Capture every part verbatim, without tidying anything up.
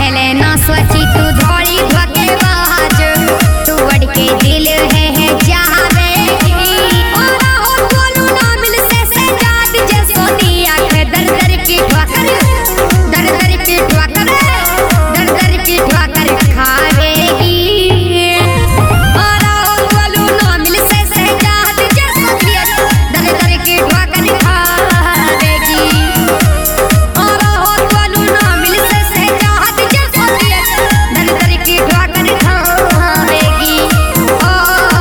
पहले ना सोची तू धोड़ी धोखेबाज, तू अड़ के दिल है है जावेगी। और और बोलू ना मिल से से जात जे सोनिया के दर दर की ठोकर, दर दर की ठोकर, दर दर की ठोकर खावेगी। और और बोलू ना मिल से से जात जे सोनिया दर दर की ठोकर खावेगी। और और बोलू ना मिल से से जात जे सोनिया दर दर की ठोकर खावेगी। ओ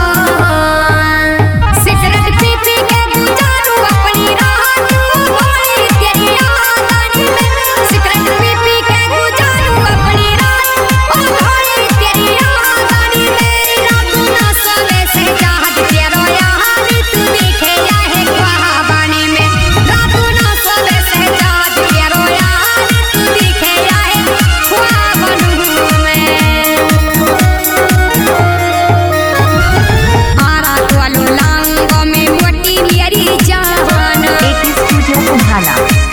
सिगरेट पी पी के गुजारू अपनी रात, होली तेरी यादानी में। सिगरेट पी पी के गुजारू अपनी रात, होली तेरी यादानी में। रातों ना सोवे से चाहत तेरो यार तू दिखे जाए ख्वाबानी में। रातों ना सोवे से चाहत तेरो यार तू दिखे जाए ख्वाबानी में। आरा वालो लांगों में मोटी मेरी जान, एटी स्टूडियो कुम्हाना।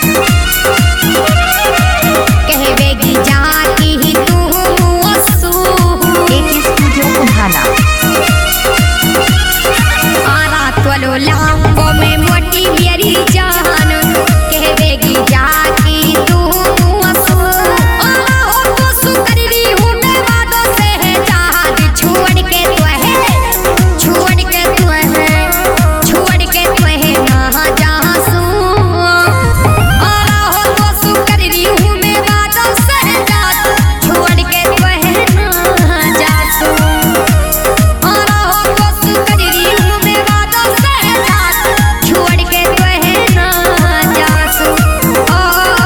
कहवेगी जाती ही तू असू। एटी स्टूडियो कुम्हाना। आरा वालो लांगों में मोटी मेरी जान, कहवेगी जाती तू असू। आरा और तो सुकर रही हूँ मैं वादों से है चाहत, छोड़ के तू है, छोड़ के तू है, छोड़ के तू है ना जासू। आरा और तो सुकर रही हूँ मैं वादों से है चाहत, छोड़ के तू है ना जासू। आरा और तो सुकर रही हूँ मैं वादों से है चाहत, छोड़ के तू है ना जासू। ओ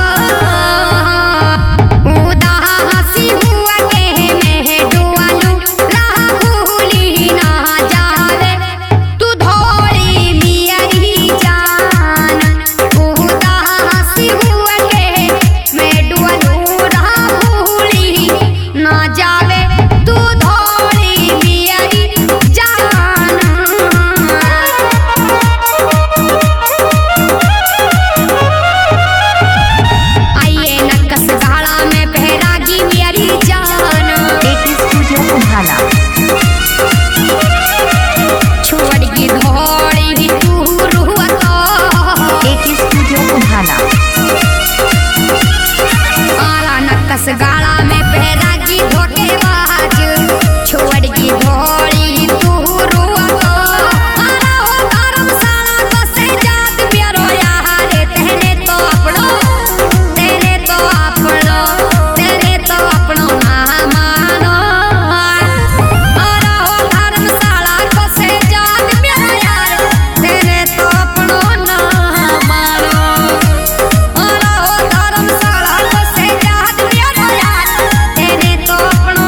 उदा हंसी हुआ के मैं डुआलू राह भूली ना जावे, तू धोड़ी मेरी जान। उदा हंसी हुआ के मैं डुआलू राह भूली ना जावे, तू धोड़ी मेरी जान। आइए नक्कस गाड़ा में बहरागी मेरी जान, एटी स्टूडियो कुम्हाना। छोड़ की धोड़ी तू रुआ तो। एटी स्टूडियो कुम्हाना। आला नक्कस गाड़ा में बहरागी धोखेबाज, छोड़ की धोड़ी तू रुआ तो। आला हो धर्मशाला को से जात प्यारो यार, तेरे तो अपनो, तेरे तो अपनो, तेरे तो अपनो ना मानो। आला हो धर्मशाला को से जात प्यारो यार, तेरे तो अपनो ना मानो। आला हो धर्मशाला को से जात प्यारो यार, तेरे तो अपनो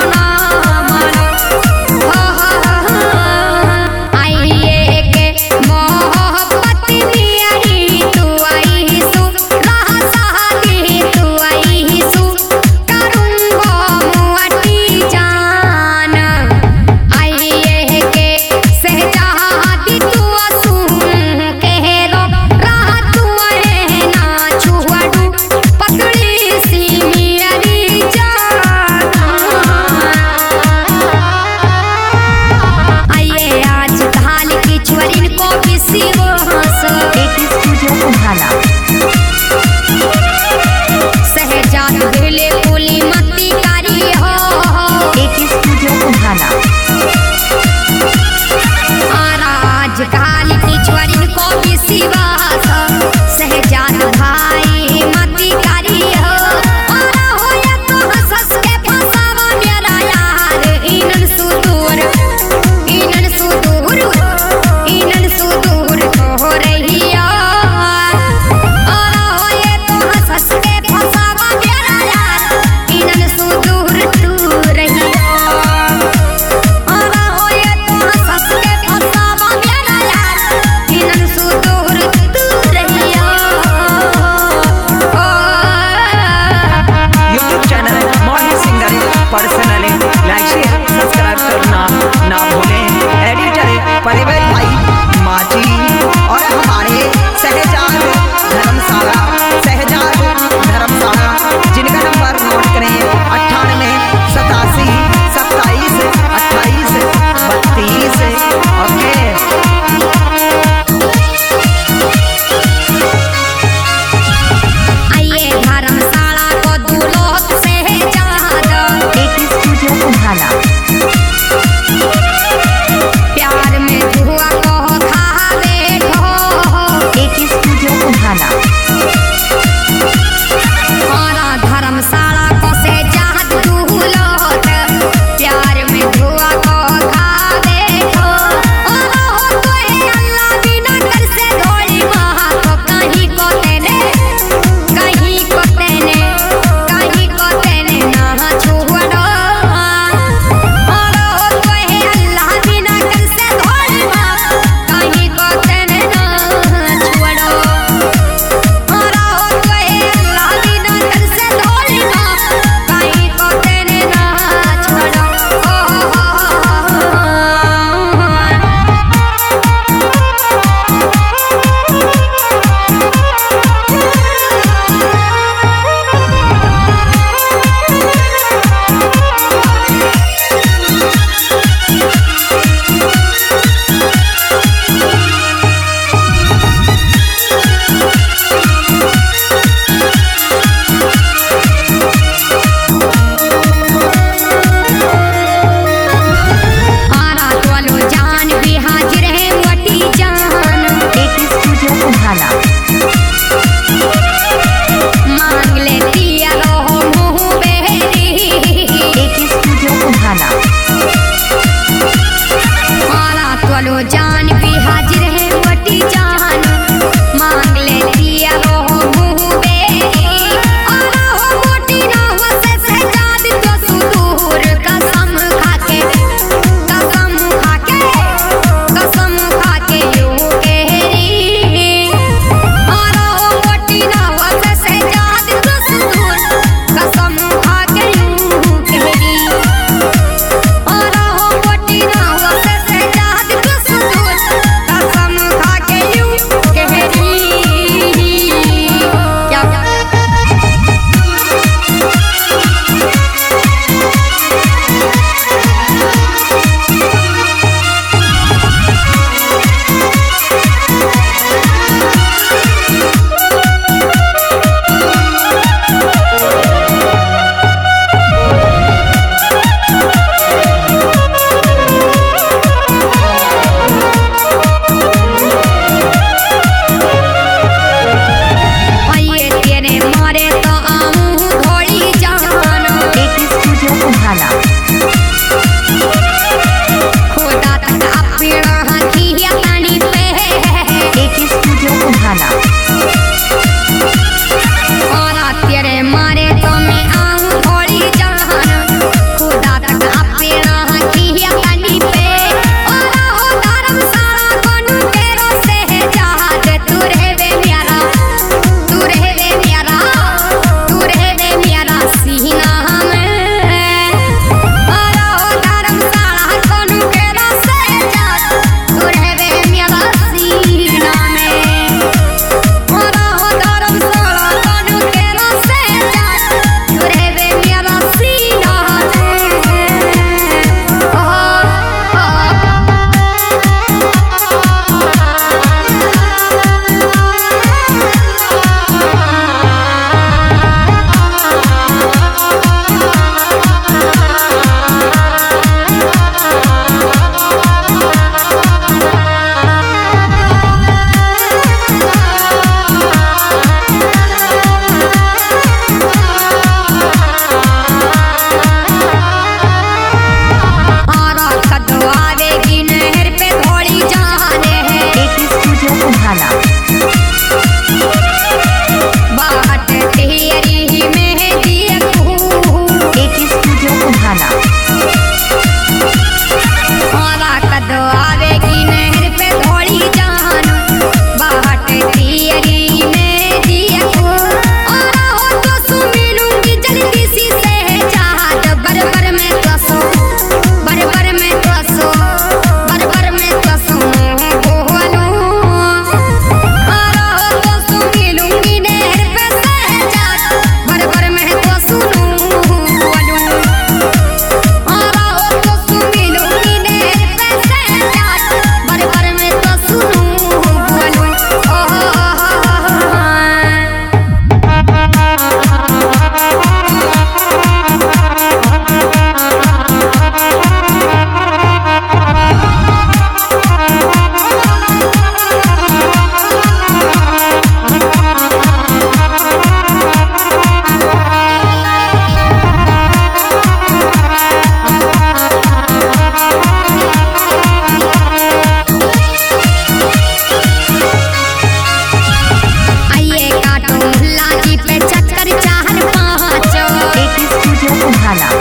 कुम्हाना